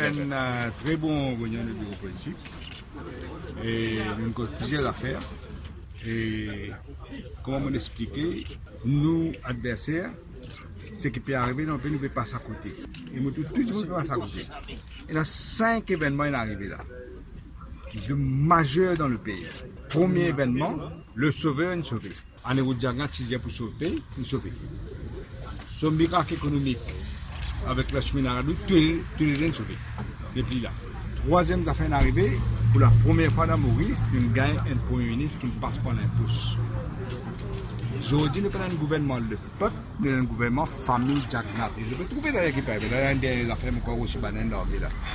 fait une très bonne réunion de bureau politique et nous avons plusieurs affaires. Et comment on expliquer, nous, adversaires, ce qui peut arriver dans le pays, nous ne pouvons pas passer à côté. Et nous, tout le monde peut passer à côté. Il y a 5 événements arrivés là, de majeurs dans le pays. Premier événement, le sauveur est sauvé. En Europe, il pour sauver, il est sauvé. Son miracle économique avec la cheminée à tous les gens sauvés. Depuis là. Troisième affaire arrivée, pour la première fois dans Maurice, nous gagnons un premier ministre qui ne passe pas l'impôt. Aujourd'hui, nous avons un gouvernement de peuple, nous avons un gouvernement famille Jagnat. Et je peux trouver d'ailleurs qui parle. D'ailleurs, il y a des affaires encore aussi banales là.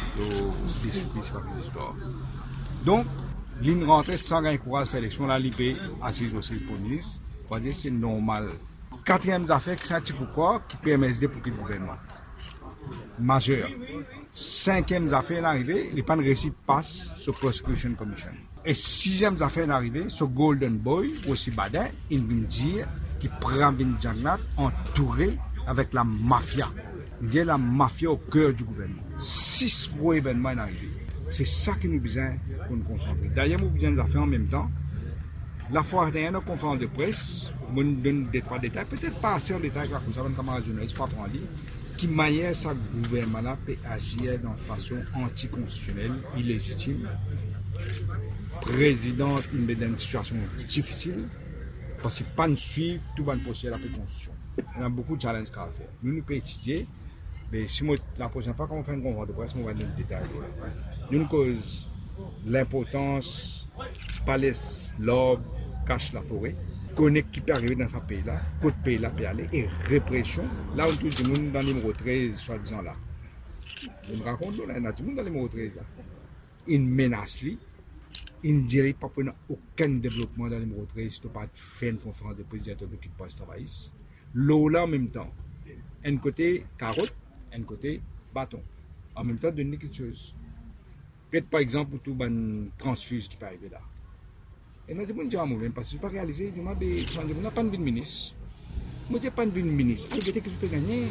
Donc, l'une rentrée sans gagner courage de faire l'élection, là, l'IP assise aussi pour le ministre. On va dire c'est normal. Quatrième affaire, c'est un petit pourquoi qui permet de pour le gouvernement. Majeur. Cinquième affaire arrivée, il n'y a pas de récit passe sur Prosecution Commission. Et sixième affaire arrivée, sur Golden Boy, aussi badin, il vient dire qu'il prend une Jagnat entouré avec la mafia. Il dit la mafia au cœur du gouvernement. 6 gros événements arrivés. C'est ça que nous avons besoin pour nous concentrer. D'ailleurs, nous avons besoin de faire en même temps. La fois dernière, dans conférence de presse, nous donne des 3 détails, peut-être pas assez en détail, comme ça, un camarade journaliste, pas prendre en ligne, qui manière ça gouvernement-là peut agir de façon anticonstitutionnelle, illégitime. Président, il met dans une situation difficile, parce qu'il ne peut pas suivre tout le procès de la constitution. Il y a beaucoup de challenges à faire. Nous pouvons étudier, mais si moi, la prochaine fois qu'on fait une conférence de presse, on va donner des détails. Nous cause l'importance, palace, l'orbe, cache la forêt, connecte qui peut arriver dans ce pays-là, côté pays-là peut aller, et répression, là où tout le monde dans le numéro 13, soi-disant là. Je me raconte, là, il y a tout le monde dans le numéro 13 là. Il menace lui, il ne dirait pas qu'il n'y a aucun développement dans le numéro 13, si tu pas fait une conférence de président de l'équipe post-travailliste. L'eau là en même temps, un côté carotte, un côté bâton. En même temps, donner quelque chose. Peut-être par exemple, pour tout le transfuse qui peut arriver là. Et nous disons, parce que je ne peux pas réaliser, je n'ai pas de ministre. Je n'ai pas de ministre. Qu'est-ce que je peux gagner?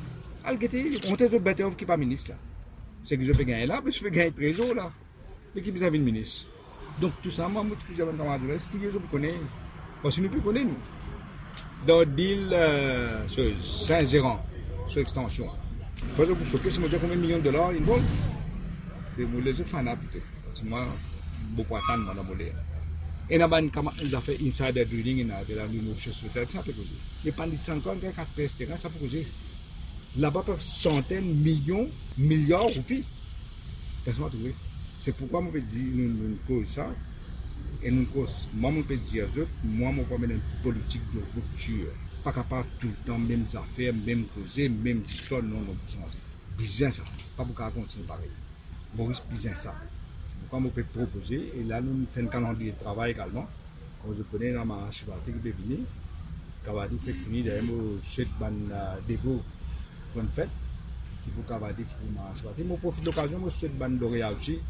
On est un better qui n'est pas ministre là. C'est que je peux gagner là, mais je peux gagner 13 jours là. Mais qui besoin de ministre? Donc tout ça, moi, je suis dans la journée, il faut que je connaisse. Parce que nous ne connaissons pas. Dans le deal, sur Saint-Gérand, sur l'extension. Il faut que vous choquez, si je dis combien de millions de dollars, ils vont. Les autres fans, peut-être. Parce que moi, beaucoup attendent dans la monnaie. Et là, ils ont fait insider drilling, ils ont fait la numéro de sur terre, ça peut causer. Mais pendant 5 ans, 4 PS terrain, ça peut causer. Là-bas, centaines, millions, milliards de roupies. Personne n'a trouvé. C'est pourquoi je peux dire, nous cause ça. Et nous cause, moi, je peux dire, moi, je peux mettre une politique de rupture. Pas capable tout le temps, mêmes affaires, même causer, même histoire, non, non, bizarre ça. Pas pour qu'on continue pareil. Maurice, bizarre ça. C'est pourquoi je peux proposer. Et là, nous faisons un calendrier de travail également. Quand je connais dans ma chevalée qui peut venir, Cavadi fait finir, d'ailleurs, je souhaite des veaux bonne fête. Qui vous Cavadi qui vous ma chevalée. Je profite de l'occasion, je souhaite ban Doria aussi.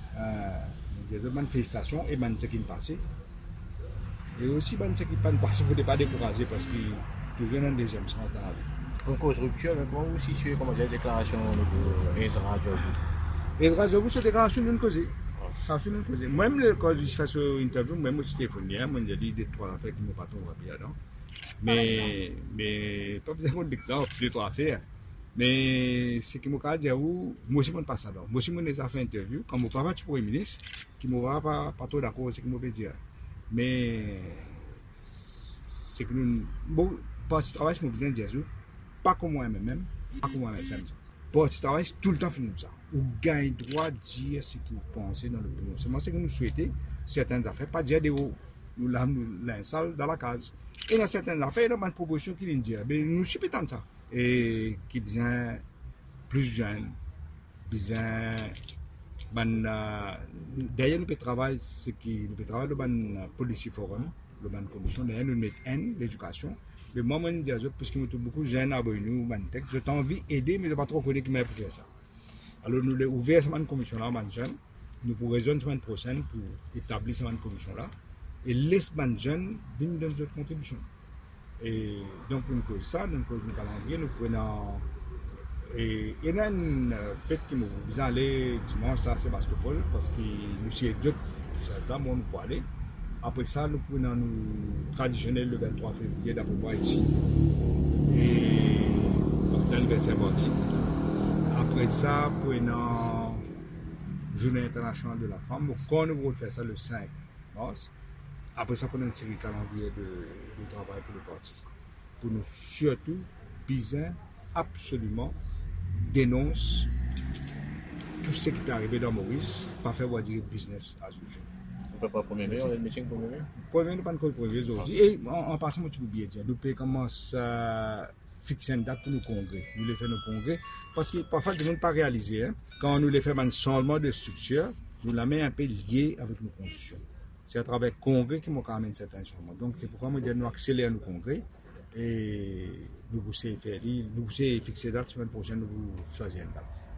Des bonnes félicitations et ban ce qui me passe. Et aussi ban ce qui ne passe, il ne faut pas décourager parce qu'il toujours un deuxième sens dans la vie. Donc, cause rupture, comment vous situez, comment j'ai déclaration de Ezra Djobou? Ezra Djobou, c'est déclaration d'une cause. Même quand je fais cette interview, même si téléphoné, moi j'ai dit 2-3 affaires qui ne m'ont pas trop rapide là. Mais pas besoin d'exemple, 2-3 affaires. Mais ce qui m'a dit, moi aussi, je ne passe pas là. Moi aussi, je fait une interview. Quand je ne parle pas du Premier ministre, qui ne va pas trop d'accord avec ce qu'il m'a dit. Mais c'est que nous, bon, pas si travail, je me besoin de dire, pas comme moi-même, pas comme moi-même. Pas si travail, tout le temps, finir ça. Vous gagnez le droit de dire ce que vous pensez dans le prononcement. C'est que nous souhaitons certaines affaires, pas dire des hauts. Nous l'installons dans la case. Et dans certaines affaires, il y a une proposition qui vient dire, mais nous supplétons ça. Et qui besoin plus jeune, besoin d'ailleurs nous travaillons ce qui nous travaillons le policy forum, le ban commission d'ailleurs nous mettons l'éducation. Mais moi je dis parce que nous avons beaucoup de jeunes à nous je t'ai envie d'aider mais je ne pas trop connaître qui m'a fait ça. Alors nous avons ouvert cette commission là ban jeunes, nous pourrons raisonner semaine prochaine pour établir cette commission là et laisse ban jeunes venir dans notre contribution. Et donc, nous cause ça, nous cause le calendrier, nous prenons Et il y a une fête qui nous allons dimanche à Sébastopol parce que nous sommes deux, c'est là où nous pouvons aller. Après ça, nous prenons nous traditionnel le 23 février d'après moi ici. Et parce que c'est l'anniversaire parti. Après ça, prenons Journée internationale de la femme. Quand nous voulons faire ça le 5 mars. Après ça, prenons une série calendrier de travail pour le parti. Pour nous surtout, bien absolument dénonce tout ce qui est arrivé dans Maurice, pas faire dire business as usual. On ne peut pas premier mai, on a le meeting premier mai. Premier, nous pas encore premier aujourd'hui. Et en passant, moi, tu peux bien dire, nous pouvons commencer à fixer une date pour nos congrès. Nous les faisons nos congrès, parce que parfois, nous ne pas réaliser. Hein, quand nous les faisons un changement de structure, nous la mettons un peu liée avec nos constitutions. C'est à travers le congrès qui nous amène certains changements. Donc, c'est pourquoi moi, je dis, nous accélérons nos congrès. Et nous vous fixer date, semaine prochaine, nous vous choisir une date.